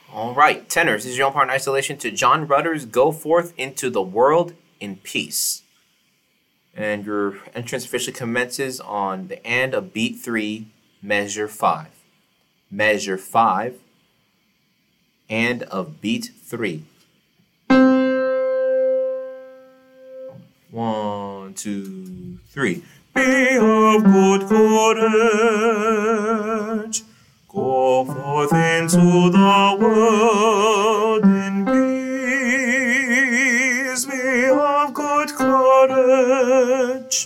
All right, tenors, this is your own part in isolation to John Rutter's Go Forth into the World in Peace. And your entrance officially commences on the end of beat 3, measure 5. Measure 5, and of beat 3. 1, 2, 3. Be of good courage. Go forth into the world in peace. Be of good courage.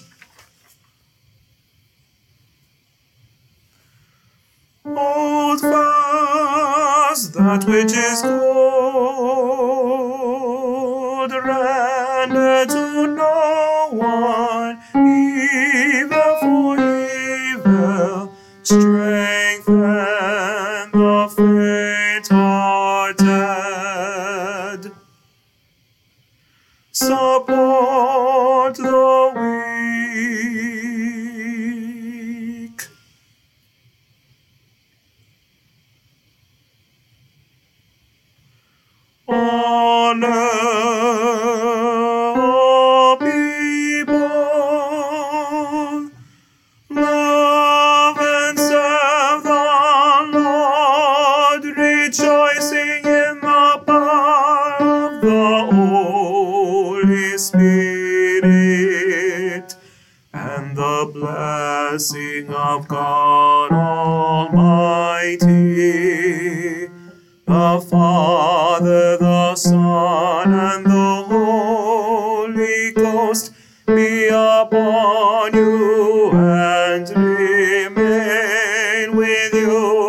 Hold fast that which is good. Render to no one evil for evil. Strengthen the faint-hearted. Support the weak. Honor all people. Love and serve the Lord, rejoicing in the power of the Holy Spirit, and the blessing of God Almighty, the Father, the Son, and the Holy Ghost be upon you and remain with you